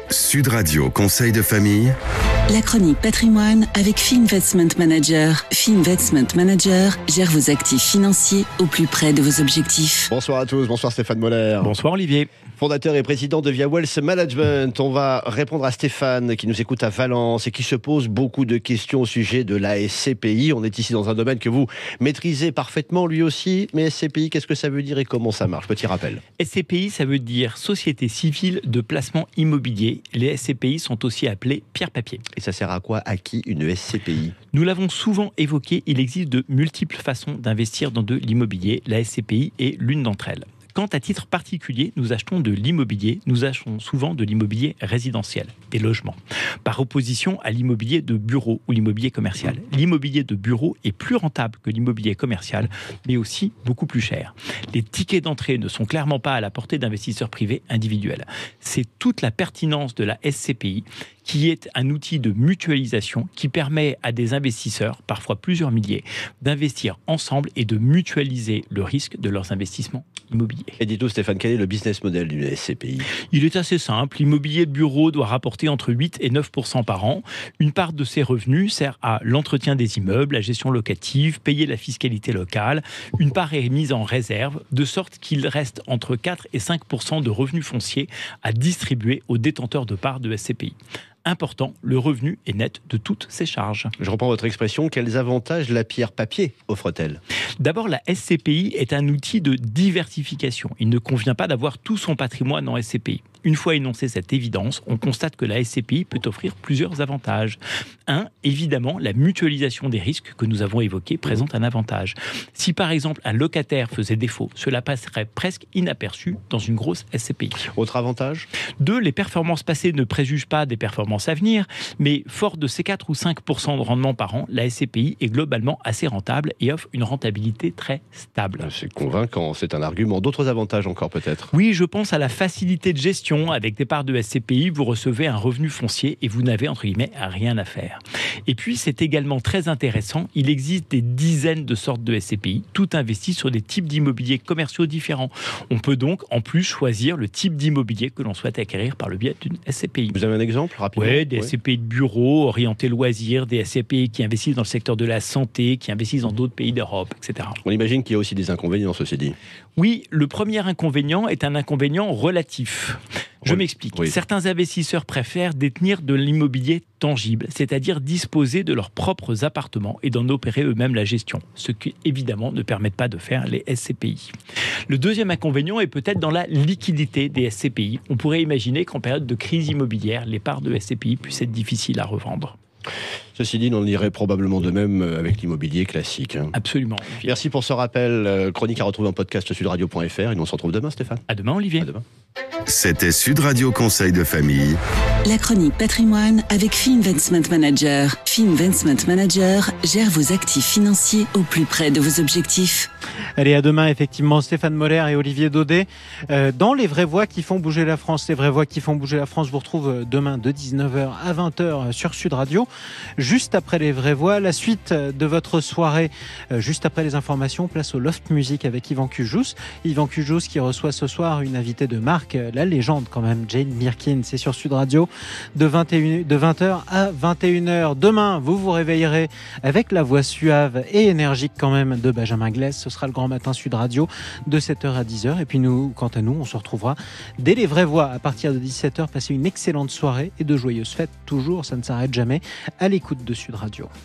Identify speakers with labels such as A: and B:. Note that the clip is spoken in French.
A: Sud Radio Conseil de famille.
B: La chronique patrimoine avec Finvestment Manager. Finvestment Manager gère vos actifs financiers au plus près de vos objectifs.
C: Bonsoir à tous, bonsoir Stéphane Moller.
D: Bonsoir Olivier.
C: Fondateur et président de Via Wealth Management. On va répondre à Stéphane qui nous écoute à Valence et qui se pose beaucoup de questions au sujet de la SCPI. On est ici dans un domaine que vous maîtrisez parfaitement lui aussi. Mais SCPI, qu'est-ce que ça veut dire et comment ça marche? Petit rappel.
D: SCPI, ça veut dire Société Civile de Placement Immobilier. Les SCPI sont aussi appelés pierre-papier.
C: Et ça sert à quoi? À qui une SCPI?
D: Nous l'avons souvent évoqué, il existe de multiples façons d'investir dans de l'immobilier. La SCPI est l'une d'entre elles. Quand à titre particulier, nous achetons de l'immobilier, nous achetons souvent de l'immobilier résidentiel, des logements, par opposition à l'immobilier de bureau ou l'immobilier commercial. L'immobilier de bureau est plus rentable que l'immobilier commercial, mais aussi beaucoup plus cher. Les tickets d'entrée ne sont clairement pas à la portée d'investisseurs privés individuels. C'est toute la pertinence de la SCPI qui est un outil de mutualisation qui permet à des investisseurs, parfois plusieurs milliers, d'investir ensemble et de mutualiser le risque de leurs investissements immobiliers.
C: Et dites-nous Stéphane, quel est le business model d'une SCPI?
D: Il est assez simple. L'immobilier de bureau doit rapporter entre 8 et 9% par an. Une part de ses revenus sert à l'entretien des immeubles, la gestion locative, payer la fiscalité locale. Une part est mise en réserve, de sorte qu'il reste entre 4 et 5% de revenus fonciers à distribuer aux détenteurs de parts de SCPI. Important, le revenu est net de toutes ses charges.
C: Je reprends votre expression, quels avantages la pierre-papier offre-t-elle?
D: D'abord, la SCPI est un outil de diversification. Il ne convient pas d'avoir tout son patrimoine en SCPI. Une fois énoncée cette évidence, on constate que la SCPI peut offrir plusieurs avantages. Un, évidemment, la mutualisation des risques que nous avons évoqués présente un avantage. Si par exemple un locataire faisait défaut, cela passerait presque inaperçu dans une grosse SCPI.
C: Autre avantage?
D: Deux, les performances passées ne préjugent pas des performances à venir, mais fort de ces 4 ou 5% de rendement par an, la SCPI est globalement assez rentable et offre une rentabilité très stable.
C: C'est convaincant, c'est un argument. D'autres avantages encore peut-être?
D: Oui, je pense à la facilité de gestion. Avec des parts de SCPI, vous recevez un revenu foncier et vous n'avez entre guillemets rien à faire. Et puis c'est également très intéressant, il existe des dizaines de sortes de SCPI, toutes investies sur des types d'immobilier commerciaux différents. On peut donc en plus choisir le type d'immobilier que l'on souhaite acquérir par le biais d'une SCPI.
C: Vous avez un exemple rapidement?
D: Oui, des SCPI de bureau, orientés loisirs, des SCPI qui investissent dans le secteur de la santé, qui investissent dans d'autres pays d'Europe, etc.
C: On imagine qu'il y a aussi des inconvénients, ceci dit.
D: Oui, le premier inconvénient est un inconvénient relatif. Je m'explique.
C: Oui.
D: Certains investisseurs préfèrent détenir de l'immobilier tangible, c'est-à-dire disposer de leurs propres appartements et d'en opérer eux-mêmes la gestion, ce qui évidemment ne permet pas de faire les SCPI. Le deuxième inconvénient est peut-être dans la liquidité des SCPI. On pourrait imaginer qu'en période de crise immobilière, les parts de SCPI puissent être difficiles à revendre.
C: Ceci dit, on irait probablement de même avec l'immobilier classique.
D: Absolument.
C: Merci pour ce rappel. Chronique à retrouver en podcast sudradio.fr. Et on se retrouve demain, Stéphane.
D: À demain, Olivier.
C: À demain.
A: C'était Sud Radio Conseil de famille.
B: La chronique patrimoine avec Finvestment Manager. Finvestment Manager gère vos actifs financiers au plus près de vos objectifs.
E: Allez, à demain, effectivement, Stéphane Moller et Olivier Daudet. Dans Les Vraies Voix qui font bouger la France, Les Vraies Voix qui font bouger la France vous retrouve demain de 19h à 20h sur Sud Radio. Juste après Les Vraies Voix, la suite de votre soirée, juste après les informations, place au Loft Music avec Yvan Cujous. Yvan Cujous qui reçoit ce soir une invitée de marque, la légende quand même, Jane Birkin. C'est sur Sud Radio de 20h à 21h. Demain, vous vous réveillerez avec la voix suave et énergique quand même de Benjamin Glès. Ce sera le grand matin Sud Radio de 7h à 10h. Et puis nous, quant à nous, on se retrouvera dès Les Vraies Voix à partir de 17h. Passez une excellente soirée et de joyeuses fêtes. Toujours, ça ne s'arrête jamais à l'écoute de Sud Radio.